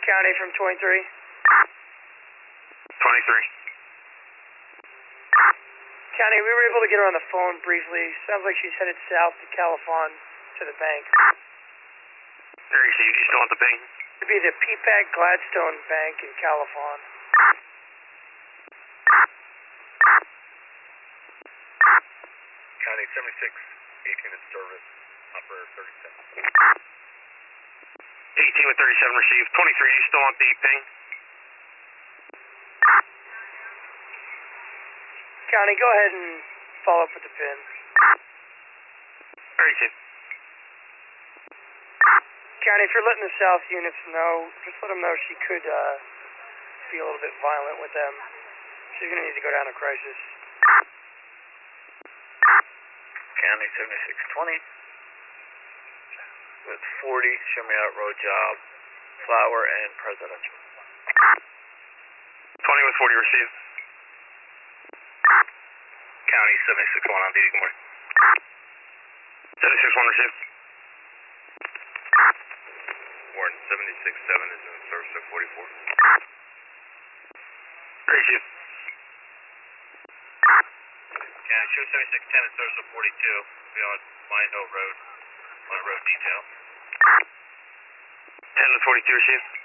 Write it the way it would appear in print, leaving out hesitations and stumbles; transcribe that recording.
County from 23. 23. County, we were able to get her on the phone briefly. Sounds like she's headed south to Califon to the bank. There you see, you still want the ping? It'd be the PPAC Gladstone Bank in Califon. County 76, 18 in service, operator 37. 18 with 37 received. 23, you still want the ping? County, go ahead and follow up with the pin. 32. County, if you're letting the south units know, just let them know she could be a little bit violent with them. She's going to need to go down to crisis. County 7620 with 40, show me out road job, Flower and Presidential. 20 with 40 received. County 76 1 on duty, good morning. 76 1 received. Warren 76 7 is in service at 44. Received. County show 76 10 in service at 42, be on Mine Hill Road, on road detail. 10 with 42 received.